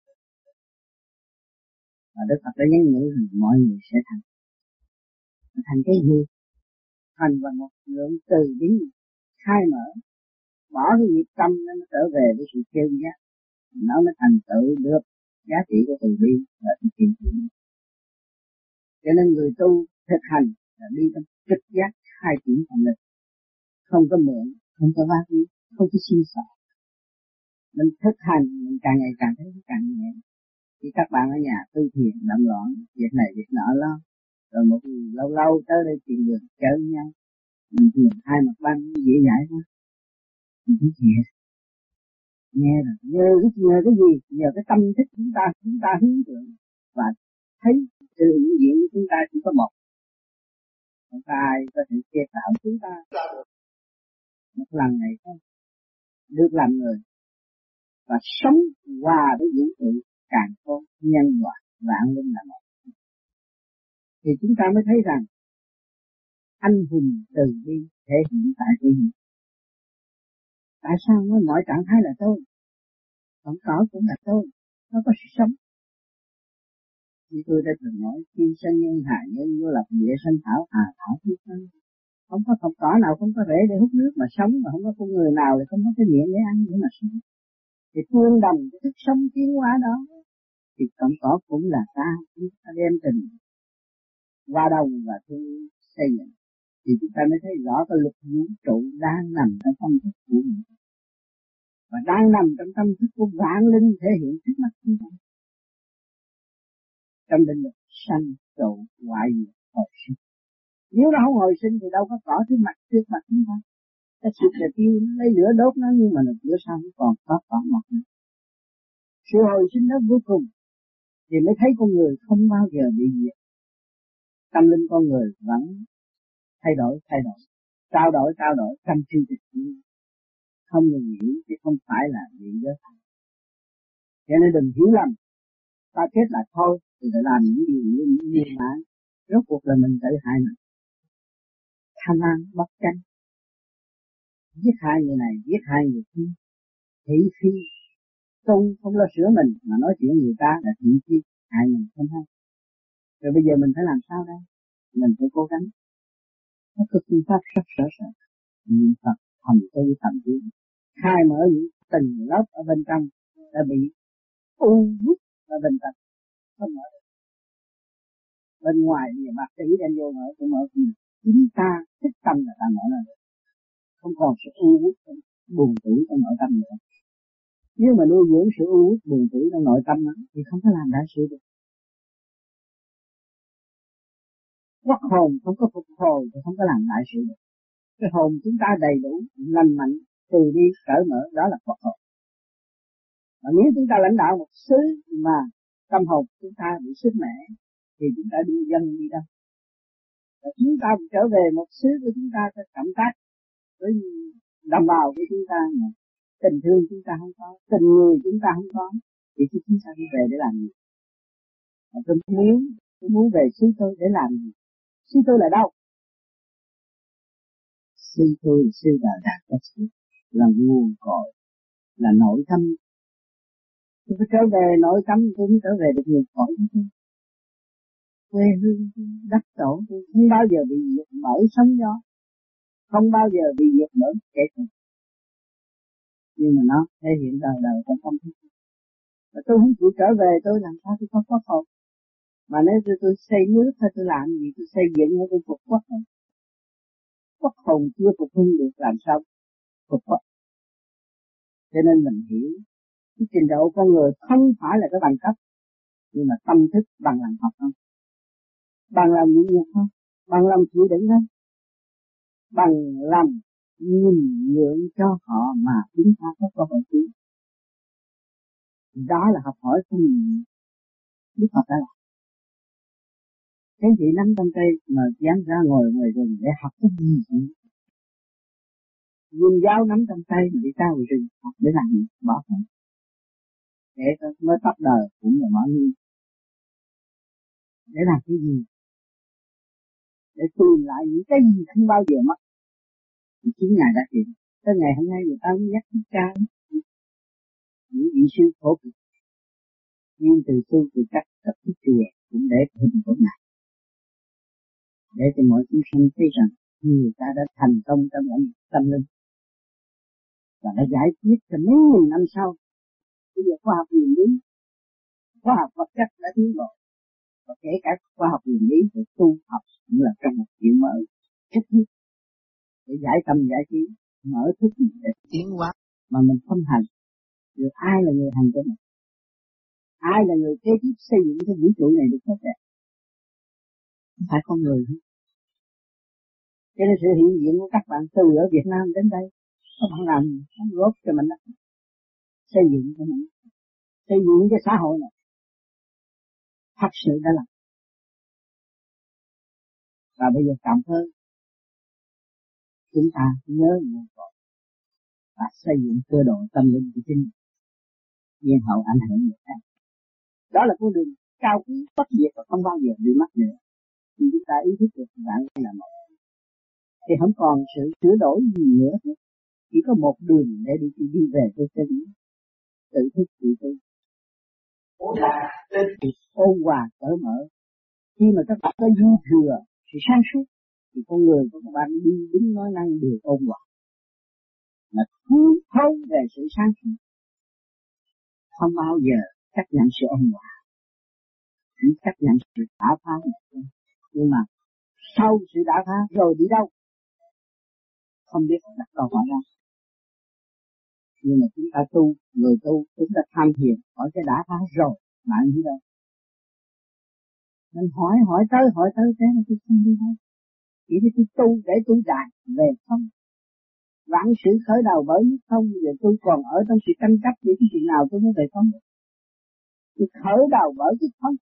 và Đức Phật đã nhắn nhủ rằng mọi người sẽ thành. Thành cái gì? Thành và một lượng từ bi khai mở, bỏ cái nghiệp tâm nó trở về với sự kêu giác, nó mới thành tựu được giá trị của từ bi và thực hiện. Cho nên người tu thực hành là đi trong trực giác khai triển thành lực, không có mượn, không có vác ý, không có suy sợ. Mình thực hành mình càng ngày càng thấy càng nhẹ. Khi các bạn ở nhà tu thiền động loạn, việc này việc nọ lo, rồi một lâu lâu tới đây chuyện đường chơi với nhau, mình thiền hai mặt băng dễ dãi quá. Mình thấy thiệt. Nghe rồi, nhờ cái gì? Nhờ cái tâm thức chúng ta hướng thượng và thấy sự hiện diện của chúng ta chỉ có một. Không có ai có thể chế tạo chúng ta một lần này thôi. Được làm người và sống hòa với vũ trụ càng có nhân loại vạn linh là một. Thì chúng ta mới thấy rằng anh hùng từ bi thể hiện tại cái gì? Tại sao nói mọi trạng thái là tôi? Không có cũng là tôi, nó có sự sống. Như tôi đã từng nói, chim sanh nhân hạ nhân vô lập địa sanh thảo hà thảo thiên sanh. Không có cỏ nào không có rễ để hút nước mà sống, mà không có con người nào thì không có cái miệng để ăn để mà sống. Thì tương đồng cái thức sống tiến hóa đó, thì cỏ cũng là ta đem tình qua đồng và thương xây dựng. Thì chúng ta mới thấy rõ cái luật vũ trụ đang nằm trong tâm thức của mình, và đang nằm trong tâm thức của vạn linh thể hiện trước mắt chúng ta. Trong định luật sanh trụ hoại diệt hồi sinh. Nếu nó không hồi sinh thì đâu có cỏ trước mặt chúng ta. Ta xịt là tiêu, lấy lửa đốt nó, nhưng mà lửa sao nó còn có cỏ mọc nữa. Sự hồi sinh đó cuối cùng thì mới thấy con người không bao giờ bị diệt. Tâm linh con người vẫn thay đổi, trao đổi trong chương trình không ngừng nghỉ, chứ không phải là bị giới hạn. Cho nên đừng hiểu lầm, ta chết là thôi, thì phải làm những điều như mà rốt cuộc là mình tự hại mình. Tham ăn bất chánh, giết hại người này, giết hại người kia, thị phi, tu không lo sửa mình mà nói chuyện người ta là thị phi, hại mình không hay. Rồi bây giờ mình phải làm sao đây? Mình phải cố gắng. Có cái phương pháp rất rõ ràng. Niệm Phật, thầm tu, thầm tiến, khai mở những từng lớp ở bên trong đã bị u hút ở bên trong, không mở được. Bên ngoài bây giờ bác sĩ đem vô mở cũng mở. Chúng ta thích tâm là ta mở ra được. Không còn sự u uất buồn tủi trong nội tâm nữa. Nếu mà nuôi dưỡng sự u uất buồn tủi trong nội tâm đó, thì không có làm đại sự được. Quốc hồn không có phục hồi thì không có làm đại sự được. Cái hồn chúng ta đầy đủ, lành mạnh, từ bi, cởi mở, đó là quốc hồn. Và nếu chúng ta lãnh đạo một xứ mà tâm hồn chúng ta bị sức mẻ, thì chúng ta đưa dân đi đâu? Và chúng ta trở về một xứ của chúng ta sẽ cảm tác với đồng bào của chúng ta, mà tình thương chúng ta không có, tình người chúng ta không có, thì chúng ta đi về để làm gì? Và tôi muốn về xứ tôi để làm gì? Xứ tôi là đâu? Xứ tôi là xứ Đà Đạt Có Xứ, là nguồn cội, là nội tâm. Tôi phải trở về nội tâm, tôi mới trở về được nguồn cội của tôi. Quê hương đất tổ tôi không bao giờ bị diệt mở sóng gió, không bao giờ bị diệt mở kẻ thù. Nhưng mà nó thể hiện đời trong tâm thức. Và tôi không chịu trở về, tôi làm sao tôi có quốc hồn? Mà nếu tôi xây nước hay tôi làm gì, tôi xây dựng hay tôi phục quốc không? Quốc hồn chưa phục hưng được làm sao phục quốc? Cho nên mình hiểu cái trình độ con người không phải là cái bằng cấp, nhưng mà tâm thức bằng lòng học không, bằng lòng nhịn nhục không, bằng lòng chịu đựng không, bằng lòng nhìn nhượng cho họ mà chúng ta có cơ hội tiến. Đó là học hỏi của mình. Đức Phật đã làm. Thế chị nắm trong tay mà dám ra ngồi ngoài rừng để học cái gì vậy? Vươn dao nắm trong tay mà đi ra ngoài rừng học để làm gì? Bỏ hết. Để mới tóc đời cũng là bỏ đi. Để làm cái gì? Để tìm lại những cái gì không bao giờ mất. Thì chính Ngài đã hiện. Tới ngày hôm nay người ta mới nhắc chúng ta những vị sư khổ cực. Nhưng từ tu từ cách tập thức chùa cũng để hình của Ngài. Để cho mọi chúng sinh thấy rằng người ta đã thành công trong tâm linh và đã giải quyết cho mấy nghìn năm sau. Bây giờ khoa học nguyên lý, khoa học vật chất đã tiến bộ, và kể cả khoa học nguyên lý để tu học cũng là trong một chuyện mở chất nhất để giải tâm giải trí, mở thức để tiến hóa. Mà mình không hành, rồi ai là người hành cho mình? Ai là người kế tiếp xây dựng cái vũ trụ này được tốt đẹp? Không phải con người hết. Cho nên sự hiện diện của các bạn từ ở Việt Nam đến đây, các bạn làm đóng góp cho mình đó. Xây dựng cho mình, xây dựng cái xã hội này thật sự đã làm. Và bây giờ cảm ơn chúng ta nhớ nguồn cội và xây dựng cơ độ tâm linh của chính mình, nhiên hậu ảnh hưởng người khác. Đó là con đường cao quý bất diệt và không bao giờ bị mất nữa. Khi chúng ta ý thức được bạn là một, thì không còn sự sửa đổi gì nữa hết. Chỉ có một đường để đi về với chân lý, tự thức tự tu, ôn hòa cởi mở. Khi mà các bạn có dư thừa sự sáng suốt, thì con người của các bạn đi đứng nói năng đều ôn hòa, mà hướng thấu về sự sáng suốt, không bao giờ chấp nhận sự ôn hòa, chỉ chấp nhận sự đả phá. Nhưng mà sau sự đả phá rồi đi đâu không biết, đặt câu hỏi ra. Nhưng mà chúng ta tu, người tu chúng ta tham thiền, hỏi cái đã phá rồi bạn đi đâu? Mình hỏi tới thế mà tôi không đi đâu. Chỉ để tôi tu để tôi đạt về không. Vạn sự khởi đầu bởi nhất không, giờ tôi còn ở trong sự tranh chấp với cái chuyện nào tôi mới về không. Tôi khởi đầu bởi nhất không,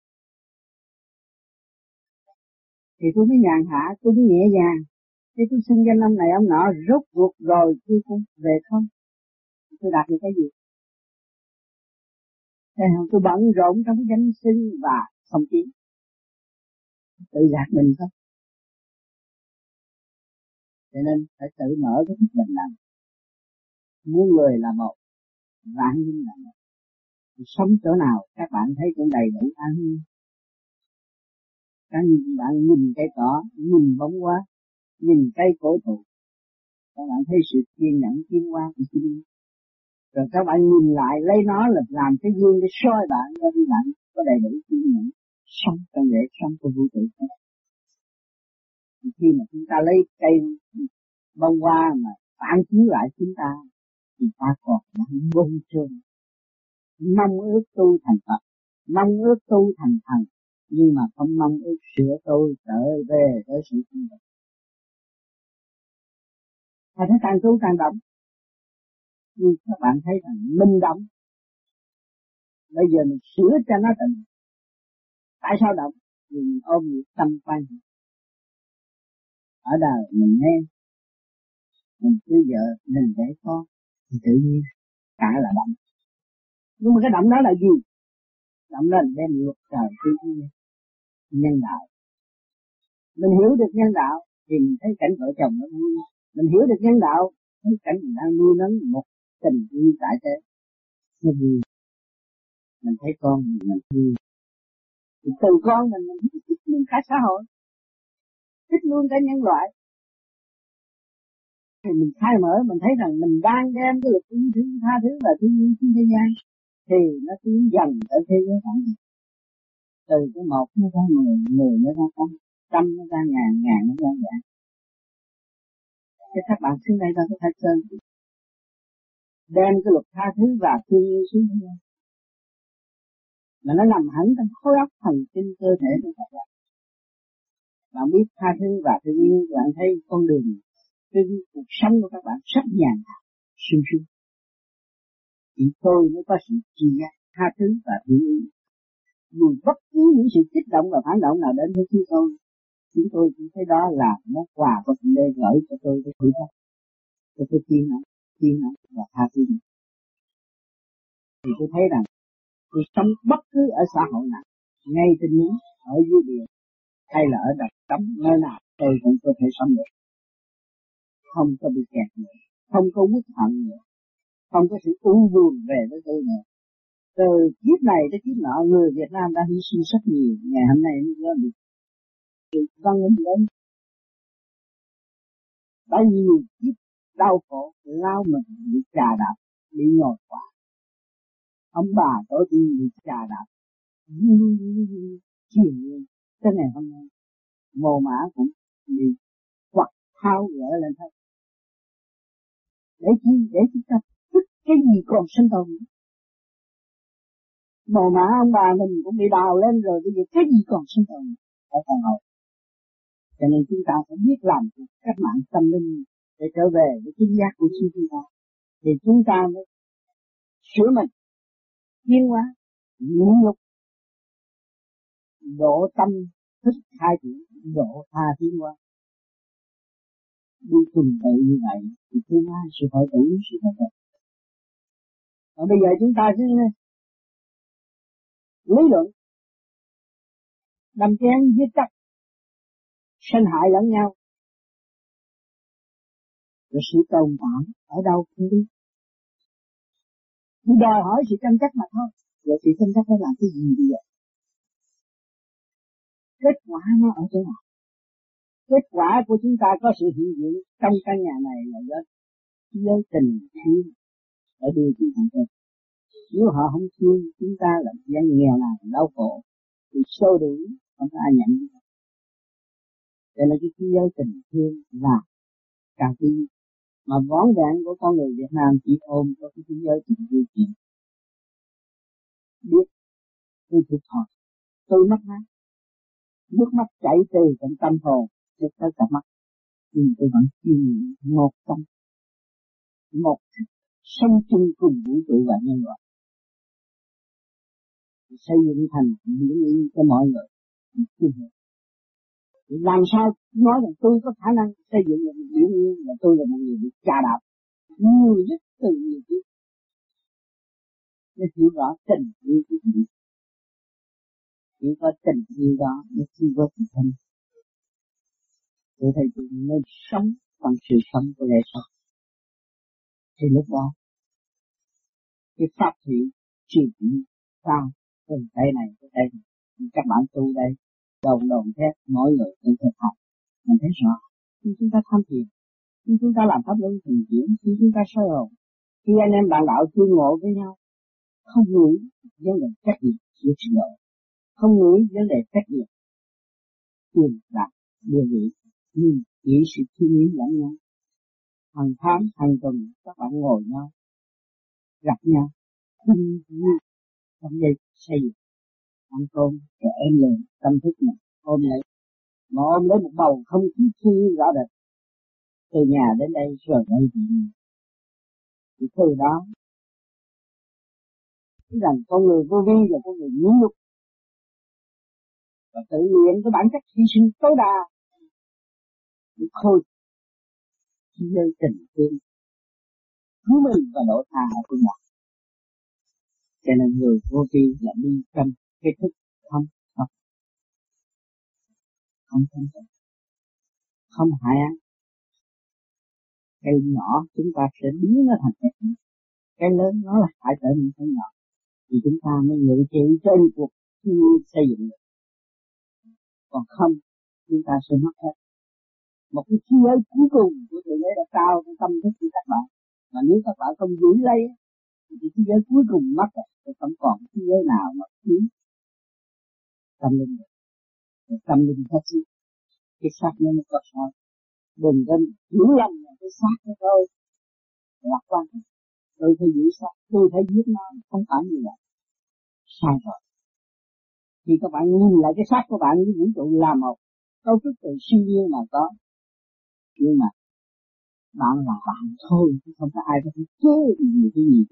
thì tôi mới nhàn hạ, tôi mới nhẹ nhàng. Thế tôi xưng danh ông này ông nọ, rốt cuộc rồi tôi cũng về không. Tôi đạt được cái gì? Thế không, tôi bận rộn trong cái danh xưng và không tiến. Tự gạt mình thôi. Cho nên phải tự mở cái thức bình đẳng. Muốn người là một, vạn nhân là một. Sống chỗ nào các bạn thấy cũng đầy đủ an nhiên. Các bạn nhìn cây cỏ, nhìn bóng quá, nhìn cây cổ thụ, các bạn thấy sự kiên nhẫn tiến hóa của chính mình. Rồi các bạn nhìn lại lấy nó là làm cái gương để soi bạn, cho các bạn có đầy đủ kiên nhẫn, sống trong lễ sống của vũ trụ. Khi mà chúng ta lấy cây bông hoa mà phản chiếu lại chúng ta thì ta còn đang vô trường, mong ước tu thành Phật, mong ước tu thành thần, nhưng mà không mong ước sửa tôi trở về với sự thanh tịnh. Và thấy càng tu càng động, nhưng các bạn thấy rằng mình động, bây giờ mình sửa cho nó tịnh. Tại sao động? Vì mình ôm những tâm quan. Ở đời mình nghe, mình cưới vợ, mình đẻ con, thì tự nhiên cả là động. Nhưng mà cái động đó là gì? Động đó là đem luật trời thiên nhiên, nhân đạo. Mình hiểu được nhân đạo thì mình thấy cảnh vợ chồng nó vui. Mình hiểu được nhân đạo, thấy cảnh mình đang nuôi nấng một tình yêu tại thế. Nó vui. Mình thấy con mình vui. Thì từ con mình thích luôn cả xã hội, thích luôn cả nhân loại. Thì mình khai mở, mình thấy rằng mình đang đem cái luật yêu thương tha thứ và thương yêu trên thế gian, thì nó tiến dần ở thế giới phản diện. Từ cái một nó ra 10, 10 nó ra trăm nó ra ngàn, ngàn nó ra vạn. Thế các bạn xuống đây đâu có Thái Sơn, đem cái luật tha thứ và thương yêu xuống thế gian, mà nó nằm hẳn trong khối óc thần kinh cơ thể của các bạn. Bạn biết tha thứ và thương yêu, bạn thấy con đường cái cuộc sống của các bạn rất nhàn hạ, sung sướng. Chỉ tôi mới có sự chi giác, tha thứ và thương yêu. Dù bất cứ những sự kích động và phản động nào đến với chúng tôi cũng thấy đó là món quà của Thượng Đế gửi cho tôi cái thử thách, cho tôi kiên nhẫn và tha thứ. Thì tôi thấy rằng tôi sống bất cứ ở xã hội nào, ngay trên núi, ở dưới biển, hay là ở đập trống, nơi nào tôi cũng có thể sống được. Không có bị kẹt nữa, không có uất hận nữa, không có sự u buồn về với tôi nữa. Từ kiếp này tới kiếp nọ, người Việt Nam đã hy sinh rất nhiều, ngày hôm nay mới có được sự văn minh lớn. Đã nhiều kiếp đau khổ, lao mình bị trà đạp, bị nhồi quả. Ông bà tổ tiên bị trà đạp, chiều lên, tới ngày hôm nay, mồ mã cũng bị quặt tháo gỡ lên hết. Để chi? Để chúng ta thích cái gì còn sinh tồn. Mồ mã ông bà mình cũng bị đào lên rồi, bây giờ cái gì còn sinh tồn ở phần hậu. Cho nên chúng ta phải biết làm cách mạng tâm linh để trở về với chính giác của chính chúng ta. Thì chúng ta mới sửa mình, tiến hóa, nhịn nhục, độ tâm thức khai triển, độ tha tiến hóa. Đi tuần tự như vậy thì tương lai sự hội tụ sự phát triển. Còn bây giờ chúng ta sẽ lý luận, đâm chén giết chóc, sinh hại lẫn nhau, rồi sự tồn tại ở đâu không biết. Chỉ đòi hỏi sự tranh chấp mà thôi. Rồi sự tranh chấp nó làm cái gì bây giờ? Kết quả nó ở chỗ nào? Kết quả của chúng ta có sự hiện diện trong căn nhà này là với tình thương đã đưa chúng ta tới. Nếu họ không thương chúng ta là dân nghèo nào đau khổ thì sâu đủ không có ai nhận. Cho nên cái giới tình thương là càng tin. Mà vón vẹn của con người Việt Nam chỉ ôm có cái giới tình thương chuyện. Biết tôi thiệt thòi, tôi mất mát, nước mắt chảy từ trong tâm hồn đến tới cả mắt, nhưng tôi vẫn chiêm một tâm, một sống chung cùng vũ trụ và nhân loại, xây dựng thành những ý cho mọi người. Làm sao nói rằng tôi có khả năng xây dựng một biển yên và tôi là một người bị chà đạp nhiều rất từ nhiều thứ. Để hiểu rõ tình yêu của mình. Chỉ có tình yêu đó mới chi có sự thân. Tôi thấy tôi nên sống bằng sự sống của lễ sống. Thì lúc đó cái pháp thủy truyền chuyển sao từ tay này tới tay này. Các bạn tu đây đầu đồn thét mỗi người tự thực hành. Mình thấy rõ khi chúng ta tham thiền, khi chúng ta làm pháp luân thường chuyển, khi chúng ta soi hồn, khi anh em bạn đạo tương ngộ với nhau, không nghĩ vấn đề trách nhiệm giữa sự ngộ, không nghĩ vấn đề trách nhiệm, tiền bạc, địa vị, nhưng chỉ sự thương yêu lẫn nhau. Hàng tháng, hàng tuần các bạn ngồi nhau, gặp nhau, thương yêu trong đây xây dựng, ăn cơm, rồi em lên tâm thức này, ôm lấy, mà ôm lấy một bầu không khí thương yêu rõ rệt. Từ nhà đến đây rồi đây thì từ đó thấy rằng con người vô vi là con người nhẫn nhục và tự luyện cái bản chất hy sinh tối đa để khôi khi nơi tình thương cứu mình và độ tha ở phương mặt. Cho nên người vô vi là đi trong cái thức không không hại ăn. Cái nhỏ chúng ta sẽ biến nó thành cái lớn nó là hại trở nên cái nhỏ, thì chúng ta mới ngự trị trên cuộc xây dựng được. Còn không chúng ta sẽ mất hết. Một cái thế giới cuối cùng của Thượng Đế đã trao cái tâm thức của các bạn, mà nếu các bạn không giữ lấy thì thế giới cuối cùng mất thì không còn thế giới nào mà cứu tâm linh được. Tâm linh hết sức, cái xác nó mới có sao. Đừng nên hiểu lầm là cái xác của tôi lạc quan. Tôi phải giữ xác, tôi phải giết nó, không phải như vậy. Sai rồi. Khi các bạn nhìn lại cái xác của bạn với vũ trụ là một cấu trúc từ siêu nhiên mà có, nhưng mà bạn là bạn thôi, chứ không có ai có thể chế gì cái gì.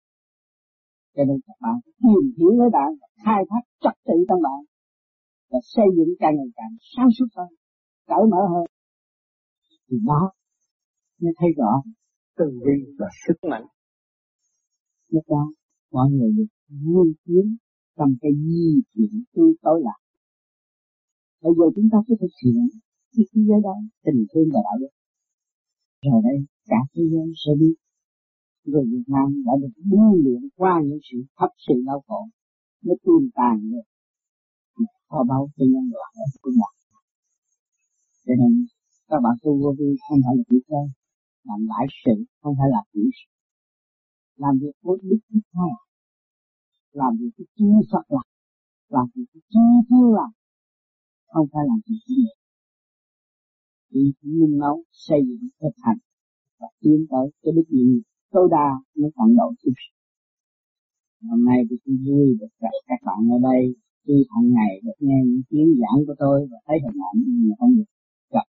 Cho nên các bạn tìm hiểu với bạn, khai thác trật tự trong bạn và xây dựng càng ngày càng sáng suốt hơn, cởi mở hơn, thì đó mới thấy rõ từ bi và sức mạnh. Lúc đó mọi người được vui tiến trong cái di chuyển tối lạc. Bây giờ chúng ta sẽ thực hiện cái thế giới đó, tình thương và đạo đức. Rồi đây cả thế giới sẽ biết người Việt Nam đã được huấn luyện qua những sự thấp sự đau khổ mới tuôn tàn được kho báu cho nhân loại ở phương Bắc. Cho nên các bạn tu vô vi không phải là chỉ chơi, làm đại sự không phải là tiểu sự, làm việc với đức thứ hai, làm việc với chư Phật làm việc với chư Thiên làm, không phải làm việc với người. Chỉ nung nấu xây dựng thực hành và tiến tới cái đức nhiệm tối đa mới tận độ chúng sinh. Hôm nay tôi vui được gặp các bạn ở đây, tuy hàng ngày được nghe những tiếng giảng của tôi và thấy hình ảnh nhưng không được gặp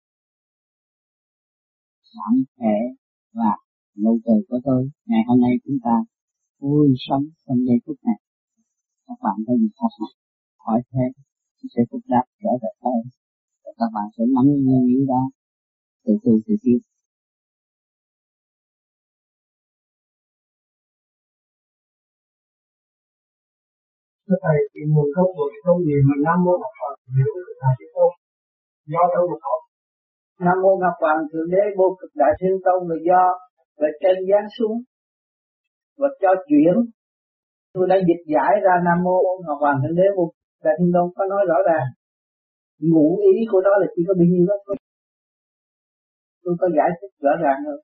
bản thể và nụ cười của tôi. Ngày hôm nay chúng ta vui sống trong giây phút này. Các bạn có gì thắc mắc hỏi thế sẽ phúc đáp trở về tôi, và các bạn sẽ nắm nguyên lý đó từ từ tiếp. Thưa thầy, thì nguồn gốc của cái công gì mà Nam Mô Ngọc Hoàng hiểu được là cái câu do đâu mà có? Nam Mô Ngọc Hoàng Thượng Đế Vô Cực Đại Thiên Tông là do và trên giáng xuống và cho chuyển. Tôi đã dịch giải ra Nam Mô Ngọc Hoàng Thượng Đế Vô Cực Đại Thiên Tông có nói rõ ràng. Ngụ ý của đó là chỉ có bao nhiêu đó. Tôi có giải thích rõ ràng hơn.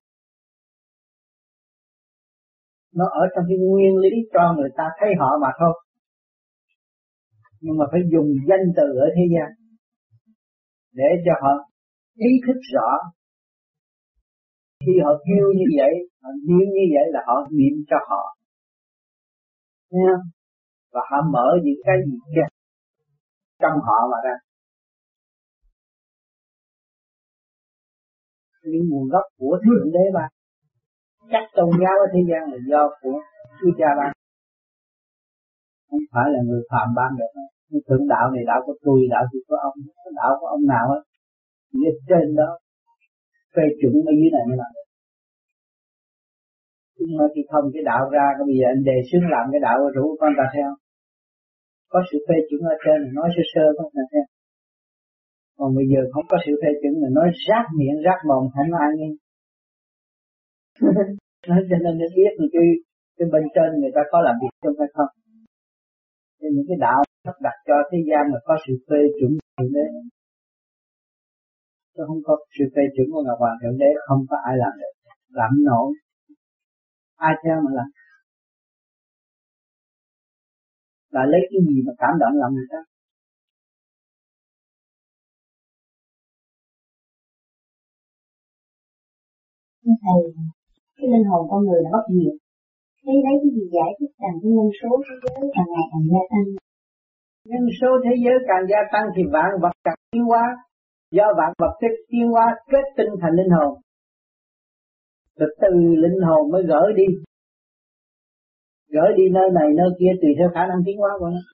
Nó ở trong cái nguyên lý cho người ta thấy họ mà thôi. Nhưng mà phải dùng danh từ ở thế gian để cho họ ý thức rõ. Khi họ kêu như vậy, họ niệm như vậy là họ niệm cho họ. Thấy không? Và họ mở những cái gì kia trong họ mà ra. Những nguồn gốc của Thượng Đế ban. Các tôn giáo ở thế gian là do của Chúa Cha ban. Không phải là người phàm ban được. Thượng đạo này đạo của tôi, đạo của ông, đạo của ông nào á, ở trên đó phê chuẩn ở dưới này mới làm được. Nhưng mà khi thông cái đạo ra, cái bây giờ anh đề xướng làm cái đạo rủ con ta theo. Có sự phê chuẩn ở trên thì nói sơ sơ con ta theo. Còn bây giờ không có sự phê chuẩn thì nói rác miệng rác mồm không ai nghe. Cho nên để biết được cái bên trên người ta có làm việc trong hay không. Nên những cái đạo đặt cho thế gian là có sự phê chuẩn Thượng Đế. Chứ không có sự phê chuẩn của Ngọc Hoàng Thượng Đế không có ai làm được. Làm nổi. Ai theo mà làm. Là lấy cái gì mà cảm động làm người ta. thầy, cái linh hồn con người là bất diệt. Thế lấy cái gì giải thích rằng cái nhân số thế giới càng ngày càng gia tăng? Nhân số thế giới càng gia tăng thì vạn vật càng tiến hóa. Do vạn vật tiến hóa kết tinh thành linh hồn. Rồi từ linh hồn mới gửi đi. Gửi đi nơi này nơi kia tùy theo khả năng tiến hóa của nó.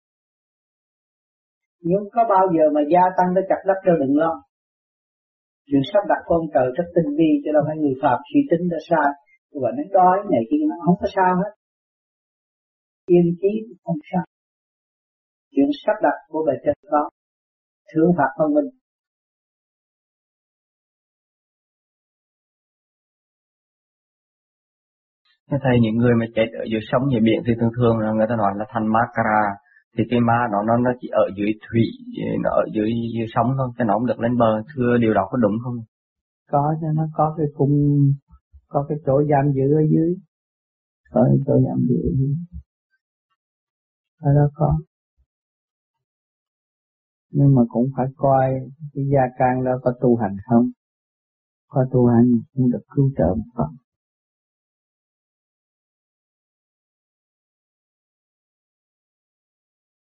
Nhưng có bao giờ mà gia tăng tới chặt đất đâu, đừng lo. Chuyện sắp đặt của ông trời rất tinh vi, cho đâu phải người phạm suy tính ra sai. Và nó đói này kia nó không có sao hết. Yên chí không sao. Chuyện sắp đặt của bề trên có. Thưởng phạt phân minh. Thế thầy, những người mà chết ở dưới sông dưới biển thì thường là người ta nói là thành ma Kara, thì cái ma nó chỉ ở dưới thủy, nó ở dưới sông thôi, chứ nó không được lên bờ. Thưa điều đó có đúng không? Có, cho nó có cái cung, có cái chỗ giam giữ ở dưới, có cái chỗ giam giữ ở dưới, ở đó có. Nhưng mà cũng phải coi cái gia can đó có tu hành không, có tu hành cũng được cứu trợ một phần.